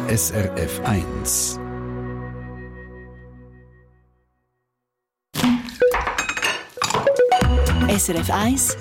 SRF 1. SRF 1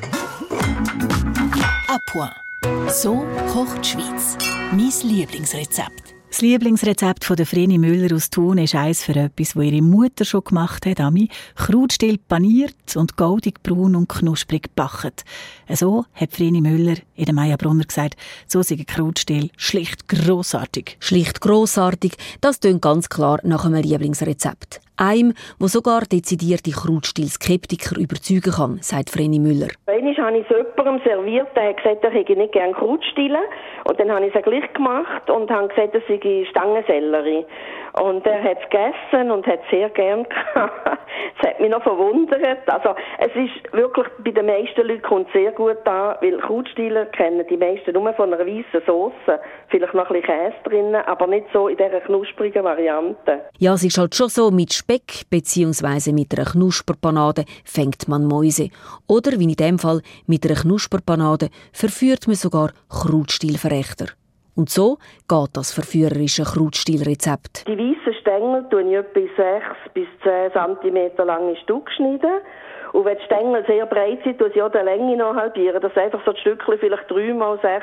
à point. So kocht die Schweiz. Mein Lieblingsrezept. Das Lieblingsrezept von der Vreni Müller aus Thun ist eins für etwas, das ihre Mutter schon gemacht hat. Ami Krautstiel paniert und goldig braun und knusprig gebacken. So hat Vreni Müller in der Maja Brunner gesagt, so sei ein Krautstiel schlicht grossartig. Schlicht grossartig, das tönt ganz klar nach einem Lieblingsrezept. Einem, wo sogar dezidierte Krautstiel-Skeptiker überzeugen kann, sagt Vreni Müller. Einmal habe ich es jemandem serviert, der hat gesagt, er hätte nicht gerne Krautstiele. Und dann habe ich es gleich gemacht und habe gesagt, das sei Stangensellerie. Und er hat es gegessen und hat es sehr gern gehabt. Es hat mich noch verwundert. Also, es ist wirklich, bei den meisten Leuten kommt es sehr gut an, weil Krautstiele kennen die meisten nur von einer weißen Sauce. Vielleicht noch ein bisschen Käse drin, aber nicht so in dieser knusprigen Variante. Ja, es ist halt schon so, mit Speck bzw. mit einer Knusperpanade fängt man Mäuse. Oder, wie in dem Fall, mit einer Knusperpanade verführt man sogar Krautstielverächter. Und so geht das verführerische Krautstielrezept. Die weißen Stängel schneide ich etwa 6 bis 10 cm lange Stücke schneiden. Und wenn die Stängel sehr breit sind, tue ich auch die Länge noch halbieren. Dass einfach so ein Stückchen vielleicht 3 mal 6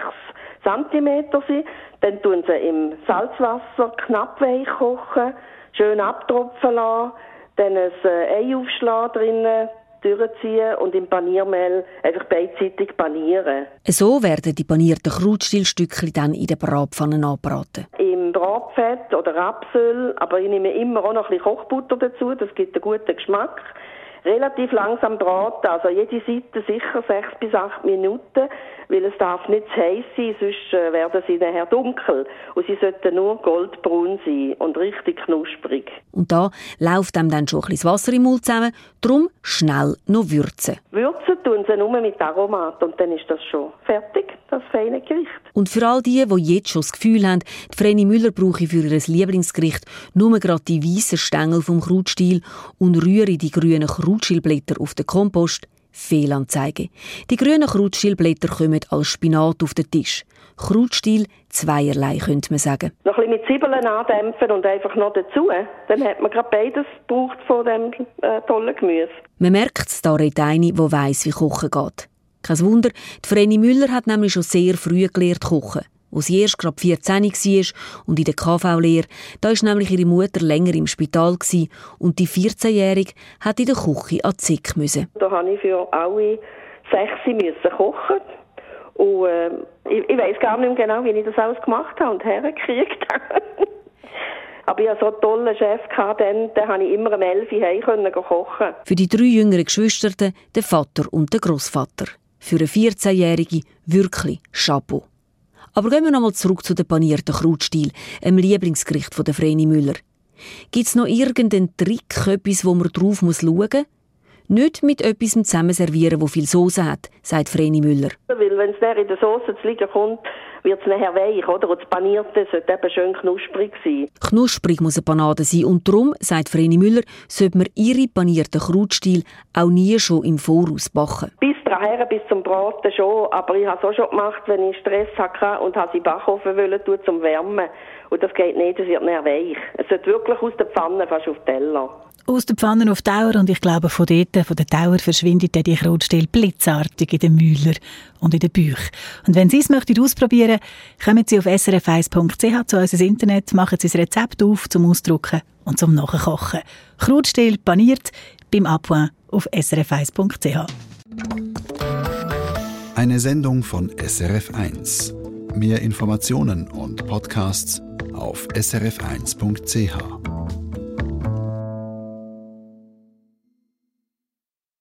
cm sind. Dann tun sie im Salzwasser knapp weich kochen, schön abtropfen lassen, dann ein Ei aufschlagen drinnen, durchziehen und im Paniermehl einfach beidseitig panieren. So werden die panierten Krautstielstückchen dann in der Bratpfanne angebraten. Im Bratfett oder Rapsöl, aber ich nehme immer auch noch ein bisschen Kochbutter dazu, das gibt einen guten Geschmack. Relativ langsam braten, also jede Seite sicher 6 bis 8 Minuten, weil es darf nicht zu heiß sein, sonst werden sie nachher dunkel. Und sie sollten nur goldbraun sein und richtig knusprig. Und da läuft einem dann schon ein bisschen das Wasser im Mund zusammen, darum schnell noch würzen. Würzen tun sie nur mit Aromat und dann ist das schon fertig, das feine Gericht. Und für all die jetzt schon das Gefühl haben, die Vreni Müller brauche für ihr Lieblingsgericht nur gerade die weißen Stängel vom Krautstiel und rühre die grünen Krautstielblätter auf den Kompost, Fehlanzeige. Die grünen Krautstielblätter kommen als Spinat auf den Tisch. Krautstiel zweierlei, könnte man sagen. Noch ein bisschen mit Zwiebeln andämpfen und einfach noch dazu. Dann hat man gerade beides gebraucht von dem tollen Gemüse. Man merkt es, da redet eine, die weiss, wie Kochen geht. Kein Wunder, die Vreni Müller hat nämlich schon sehr früh gelernt kochen. Als sie erst gerade 14 war und in der KV-Lehre, da war nämlich ihre Mutter länger im Spital und die 14-Jährige hat in der Küche an die Zick müssen. Da musste ich für alle 6 kochen. Und ich weiss gar nicht mehr genau, wie ich das alles gemacht habe und hergekriegt habe. Aber ich hatte so einen tollen Chef, dann konnte ich immer um 11 Uhr kochen. Für die 3 jüngeren Geschwister, der Vater und der Grossvater. Für eine 14-Jährige wirklich Chapeau. Aber gehen wir nochmal zurück zu den panierten Krautstiel, einem Lieblingsgericht von der Vreni Müller. Gibt es noch irgendeinen Trick, etwas, wo man drauf schauen muss? Nicht mit etwas zusammen servieren, das viel Soße hat, sagt Vreni Müller. Weil wenn es dann in der Soße zu liegen kommt, wird es nachher weich, oder? Und das Panierte sollte eben schön knusprig sein. Knusprig muss eine Panade sein und darum, sagt Vreni Müller, sollte man ihre panierten Krautstiel auch nie schon im Voraus backen. Bis zum Braten schon, aber ich habe es auch schon gemacht, wenn ich Stress hatte und habe sie in den Backofen wollen, zum Wärmen. Und das geht nicht, es wird nachher weich. Es sollte wirklich aus der Pfanne fast auf den Teller. Aus der Pfanne auf die Dauer und ich glaube, von dort, von der Dauer verschwindet die Krautstiel blitzartig in den Müller und in den Büchern. Und wenn Sie es ausprobieren möchten, kommen Sie auf srf1.ch zu unserem Internet, machen Sie das Rezept auf zum Ausdrucken und zum Nachkochen. Krautstiel paniert beim Appoint auf srf1.ch. Eine Sendung von SRF 1. Mehr Informationen und Podcasts auf srf1.ch.